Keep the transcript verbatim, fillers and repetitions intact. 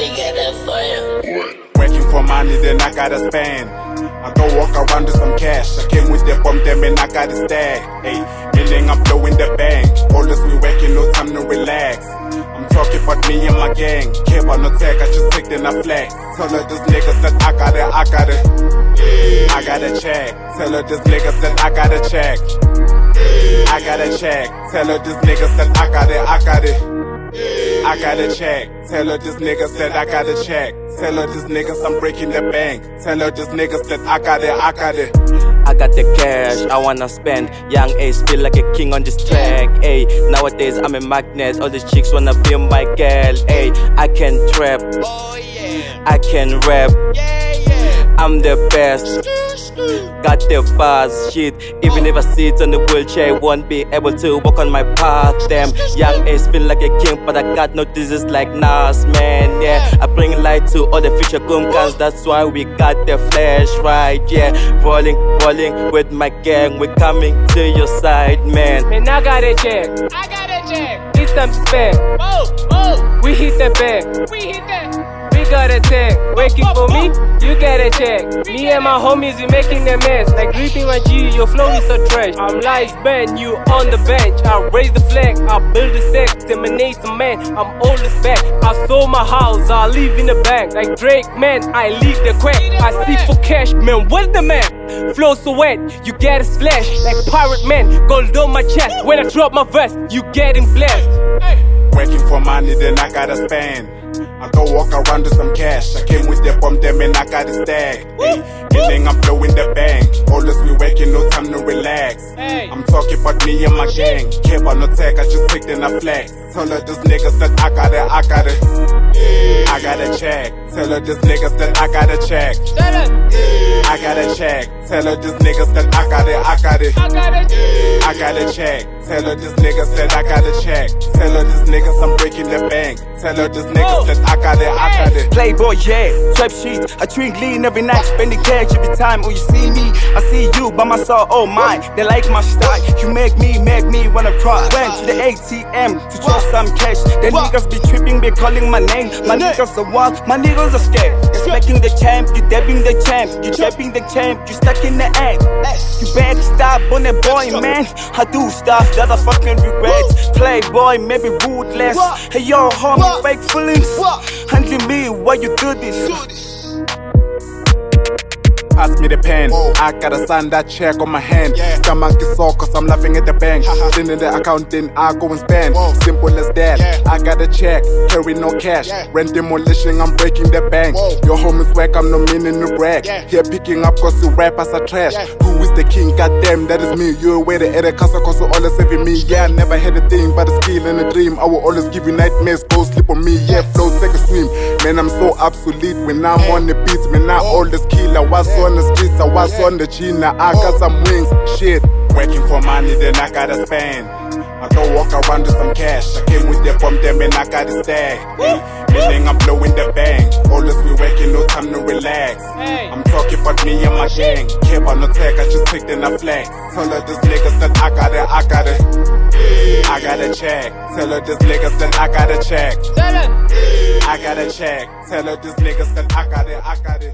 she got that fire. Working for money, then I gotta spend. I go walk around with some cash. I came with the bomb, them and I gotta stack. Hey, meaning I'm blowing the bank. Always we working, no time to relax. I'm talking about me and my gang. Care about no tech, I just take then I flex. Tell her these niggas that I got it, I got it. I gotta check. Tell her these niggas that I gotta check. I gotta check. Tell her these niggas that I got it, I got it. I gotta check. Tell her these niggas that I gotta check. Tell her these niggas I'm breaking the bank. Tell her these niggas that I got it, I got it. I got the cash, I wanna spend. Young Ace, feel like a king on this track. Ayy, nowadays I'm a magnet. All these chicks wanna be my girl. Ayy, I can trap, I can rap. I'm the best. Got the buzz, shit. Even if I sit on the wheelchair, won't be able to walk on my path. Damn, young Ace feel like a king, but I got no disease like Nas, man. Yeah, I bring light to all the future kumkans. That's why we got the flash, right? Yeah, rolling, rolling with my gang. We're coming to your side, man. Man, I got a check. I got a check. It's time to spend. Oh, oh, We hit the bank. we hit that. We got a check. Working for me, you get a check. Me and my homies, we making a mess. Like gripping my G, your flow is so trash. I'm live band, you on the bench. I raise the flag, I build a stack. Terminate a man, I'm always back. I sold my house, I live in the bank. Like Drake, man, I leave the crack. I seek for cash, man, where's the man? Flow so wet, you get a splash. Like pirate man, gold on my chest. When I drop my vest, you getting blessed. Working for money, then I gotta spend. I go walk around with some cash. I came with the bomb, them and I gotta stack. Hey, meaning I'm blowing the bank. Always we working, no time to relax. Hey. I'm talking about me and my gang. Care about no tech, I just take then I flex. Tell her these niggas that I got it, I got it. I gotta check. Tell her these niggas that I gotta check. Tell her. I gotta check. Tell her these niggas that I got it, I got it. I got it. I gotta check. Tell her these niggas that I gotta check. Tell her these niggas I'm breaking the bank. Tell her these niggas that I got it, I got it. Playboy, yeah, trap sheet. I drink lean every night, spending cash every time. Oh, you see me, I see you by my soul, oh mine. They like my style, you make me, make me wanna cry. Went to the A T M to draw some cash. The niggas be tripping, be calling my name. My niggas are wild, my niggas are scared. Expecting the champ, you dabbing the champ. You dabbing the champ, you stuck in the act. You better stop on that boy, man. I do stuff that I fucking regret. Playboy, maybe ruthless. Hey yo, homie, fake feelings. Handling me, why you do this? Pass me the pen. I gotta sign that check on my hand. Stomach is sore cause I'm laughing at the bank. Then in the account, then I go and spend. Simple as that. I got a check, carry no cash. Rent demolition, I'm breaking the bank. Your home is work, I'm no meaning to brag. Here picking up cause you rappers are trash. Who is the king? Goddamn, that is me. You away the edit cause cause you always saving me. Yeah, I never had a thing but a skill and a dream. I will always give you nightmares, go sleep on me. Yeah, flow, take a swim. Man, I'm so obsolete when I'm on the beats. Man, I always kill. I was on the streets, I was on the China, I got some wings, shit. Working for money, then I gotta spend. I go walk around with some cash. I came with the bomb, them and I gotta stack. Hey, meaning I'm blowing the bank. Always we working, no time to relax. I'm talking about me and my gang. Care about no tech, I just take then I flex. Tell her these niggas that I got it, I got it. I gotta check. Tell her these niggas that I gotta check. Tell her. I gotta check. Tell her these niggas that I got it, I got it.